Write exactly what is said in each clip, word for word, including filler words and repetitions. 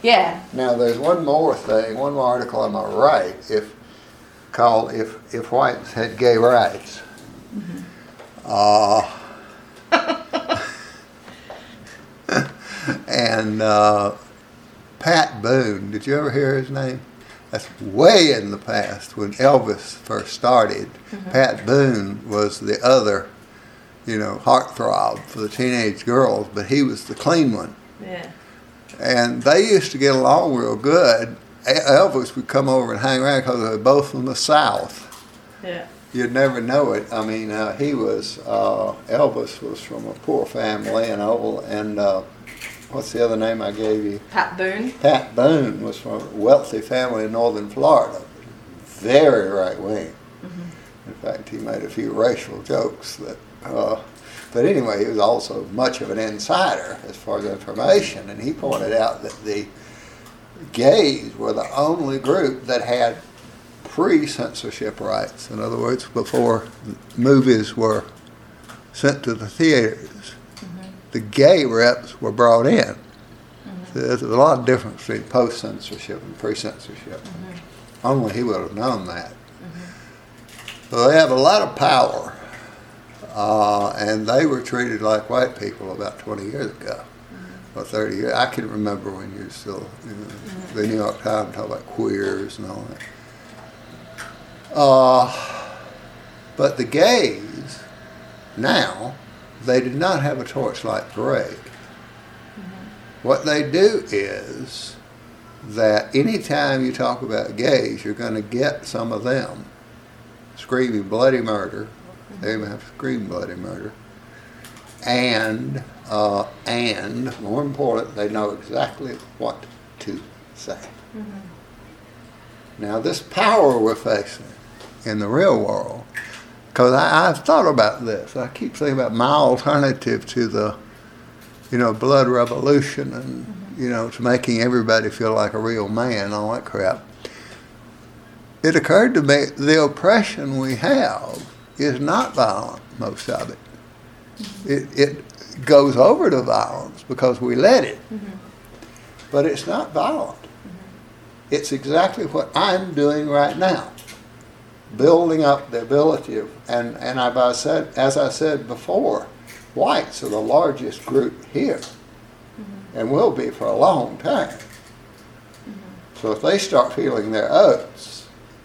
Yeah. Now there's one more thing, one more article on my right, if called if if whites had gay rights. Mm-hmm. Uh, and uh, Pat Boone, did you ever hear his name? That's way in the past when Elvis first started. Mm-hmm. Pat Boone was the other, you know, heartthrob for the teenage girls, but he was the clean one. Yeah. And they used to get along real good. Elvis would come over and hang around because they were both from the South. Yeah. You'd never know it. I mean, uh, he was, uh, Elvis was from a poor family and all, and uh, what's the other name I gave you? Pat Boone. Pat Boone was from a wealthy family in northern Florida. Very right wing. Mm-hmm. In fact, he made a few racial jokes that, uh, but anyway, he was also much of an insider as far as information, and he pointed out that the gays were the only group that had pre-censorship rights. In other words, before movies were sent to the theaters, mm-hmm. the gay reps were brought in. Mm-hmm. So there's a lot of difference between post-censorship and pre-censorship. Mm-hmm. Only he would have known that. Mm-hmm. So they have a lot of power, uh, and they were treated like white people about twenty years ago. Or thirty years. I can remember when you were still, you know, mm-hmm. the New York Times talking about queers and all that. Uh, but the gays, now, they did not have a torchlight parade. Mm-hmm. What they do is that anytime you talk about gays, you're going to get some of them screaming bloody murder. Mm-hmm. They even have to scream bloody murder. And, uh, and more important, they know exactly what to say. Mm-hmm. Now, this power we're facing in the real world, because I've thought about this. I keep thinking about my alternative to the, you know, blood revolution and, mm-hmm. you know, to making everybody feel like a real man, all that crap. It occurred to me the oppression we have is not violent, most of it. It, it goes over to violence because we let it. Mm-hmm. But it's not violent. Mm-hmm. It's exactly what I'm doing right now. Building up the ability of, and, and I've, I said, as I said before, whites are the largest group here. Mm-hmm. And will be for a long time. Mm-hmm. So if they start feeling their oats,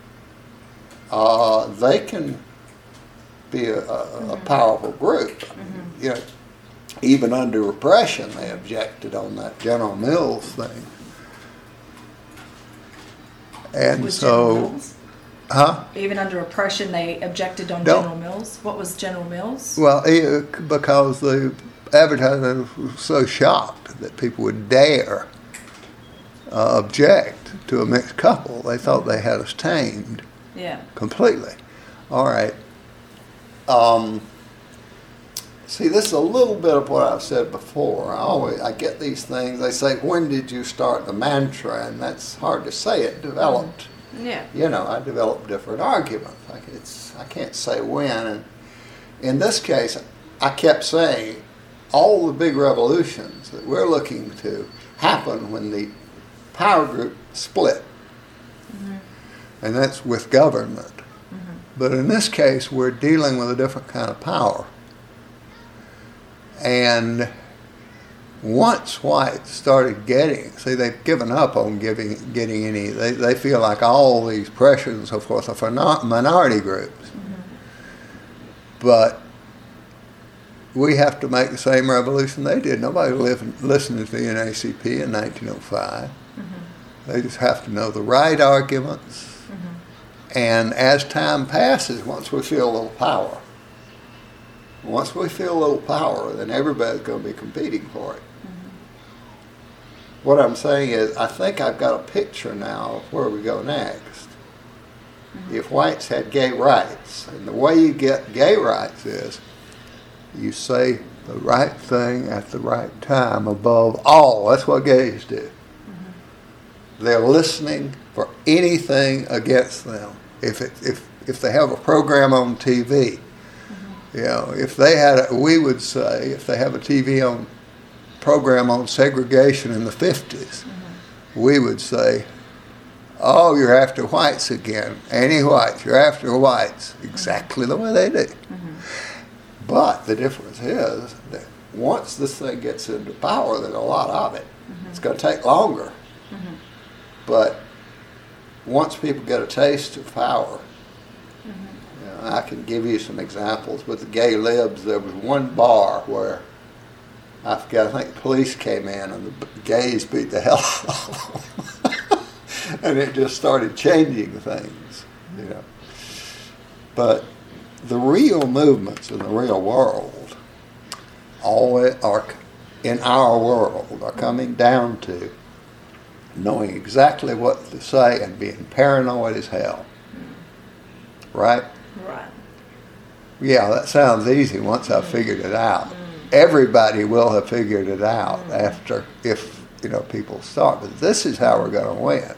uh, they can be a, a, mm-hmm. a powerful group. Mm-hmm. You know, even under repression, they objected on that General Mills thing. And Was so, General Mills? Huh? Even under oppression, they objected on Don't. General Mills. What was General Mills? Well, it, because the advertisers were so shocked that people would dare uh, object to a mixed couple, they thought they had us tamed. Yeah. Completely. All right. Um, see, this is a little bit of what I've said before. I always I get these things. They say, "When did you start the mantra?" And that's hard to say. It developed. Yeah. You know, I developed different arguments. Like it's I can't say when. And in this case, I kept saying all the big revolutions that we're looking to happen when the power group split, mm-hmm. and that's with government. But in this case, we're dealing with a different kind of power. And once whites started getting, see, they've given up on giving, getting any, they, they feel like all these pressures and so forth are for not minority groups. Mm-hmm. But we have to make the same revolution they did. Nobody lived, listened to the N double A C P in nineteen oh five. Mm-hmm. They just have to know the right arguments. And as time passes, once we feel a little power, once we feel a little power, then everybody's going to be competing for it. Mm-hmm. What I'm saying is, I think I've got a picture now of where we go next. Mm-hmm. If whites had gay rights, and the way you get gay rights is, you say the right thing at the right time above all. That's what gays do. Mm-hmm. They're listening for anything against them. If it, if if they have a program on T V, mm-hmm. you know, if they had, a, we would say, if they have a T V on program on segregation in the fifties, mm-hmm. we would say, oh, you're after whites again. Anti-whites, you're after whites. Exactly the way they do. Mm-hmm. But the difference is that once this thing gets into power, there's a lot of it. Mm-hmm. It's going to take longer. Mm-hmm. But once people get a taste of power, Mm-hmm. you know, I can give you some examples. With the gay libs, there was one bar where I forget, I think police came in and the gays beat the hell out of them. And it just started changing things, you know. But the real movements in the real world always are, in our world, are coming down to knowing exactly what to say and being paranoid as hell. Right? Right. Yeah, that sounds easy once I've figured it out. Everybody will have figured it out after, if, you know, people start. But this is how we're going to win.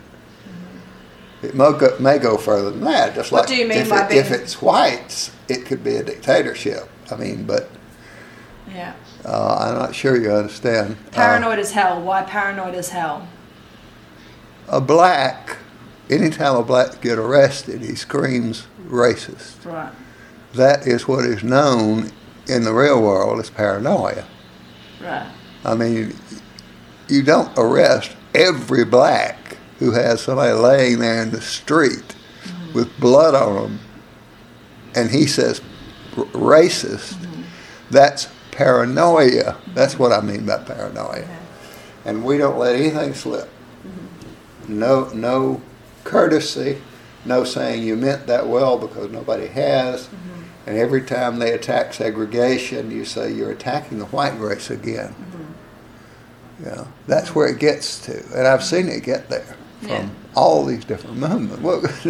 It may go, may go further than that. Just What like do you mean if, by it, being- if it's whites, it could be a dictatorship. I mean, but Yeah. uh, I'm not sure you understand. Paranoid as hell. Why paranoid as hell? Uh, a black, anytime a black get arrested, he screams racist. Right. That is what is known in the real world as paranoia. Right. I mean, you don't arrest every black who has somebody laying there in the street mm-hmm. with blood on them, and he says r- racist. Mm-hmm. That's paranoia. Mm-hmm. That's what I mean by paranoia. Okay. And we don't let anything slip. Mm-hmm. No, no courtesy, no saying you meant that well because nobody has. Mm-hmm. And every time they attack segregation, you say you're attacking the white race again. Mm-hmm. You know, that's where it gets to. And I've seen it get there from yeah. all these different movements.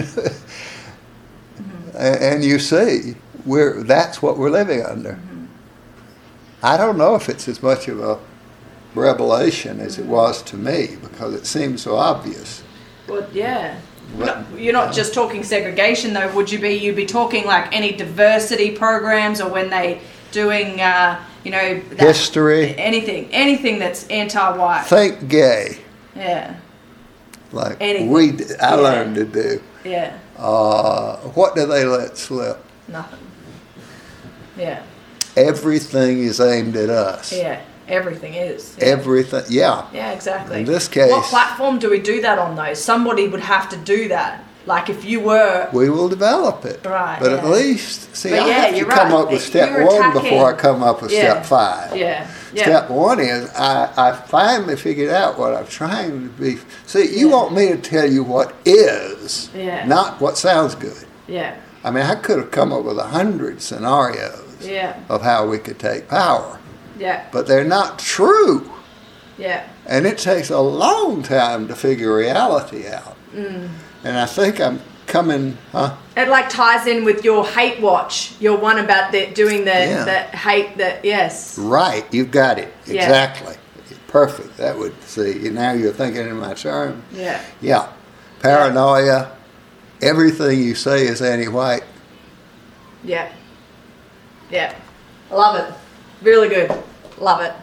mm-hmm. And you see, we're that's what we're living under. Mm-hmm. I don't know if it's as much of a revelation as mm-hmm. it was to me because it seems so obvious. Well, yeah. No, you're not just talking segregation though, would you be? You'd be talking like any diversity programs or when they doing, uh, you know, that, history, anything, anything that's anti-white. Think gay. Yeah. Like anything. we, I yeah. learned to do. Yeah. Uh, what do they let slip? Nothing. Yeah. Everything is aimed at us. Yeah. Everything is. Yeah. Everything, yeah. Yeah, exactly. In this case... What platform do we do that on, though? Somebody would have to do that. Like, if you were... We will develop it. Right, But yeah. at least, see, but I yeah, have to you're come right. up with step You're one attacking. before I come up with Yeah. step five. Yeah. yeah. Step one is I, I finally figured out what I'm trying to be... See, you Yeah. want me to tell you what is, Yeah. not what sounds good. Yeah. I mean, I could have come up with a hundred scenarios Yeah. of how we could take power. Yeah. But they're not true. Yeah. And it takes a long time to figure reality out. Mm. And I think I'm coming, huh? It like ties in with your hate watch, your one about the doing the, Yeah. the hate, that yes. Right, you've got it. Yeah. Exactly. Perfect. That would, see, now you're thinking in my terms. Yeah. Yeah. Paranoia. Everything you say is anti-white. Yeah. Yeah. Love it. Really good. Love it.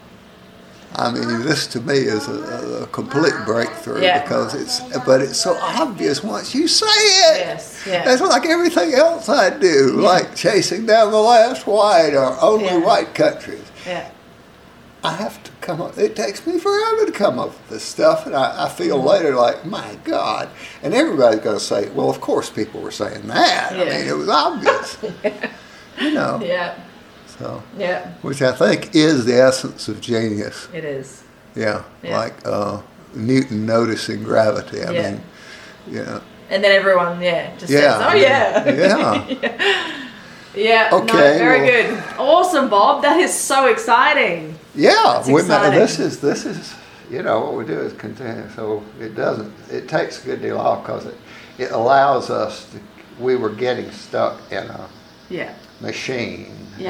I mean, this to me is a, a complete breakthrough Yeah. because it's, but it's so obvious once you say it. Yes. Yeah. That's like everything else I do, Yeah. like chasing down the last white or only Yeah. white countries. Yeah. I have to come up, it takes me forever to come up with this stuff, and I, I feel later like, my God. And everybody's going to say, well, of course people were saying that. I Yeah. mean, it was obvious. You know. Yeah. So, Yeah. which I think is the essence of genius. It is. Yeah, Yeah. like uh, Newton noticing gravity. I Yeah. mean, you know. And then everyone, yeah, just Yeah. says, oh yeah. Yeah. yeah. Yeah. Okay, No, very well- good. Awesome, Bob. That is so exciting. Yeah, That's we- exciting. this is this is you know what we do is continue. So it doesn't. It takes a good deal off because it it allows us to. We were getting stuck in a Yeah. machine.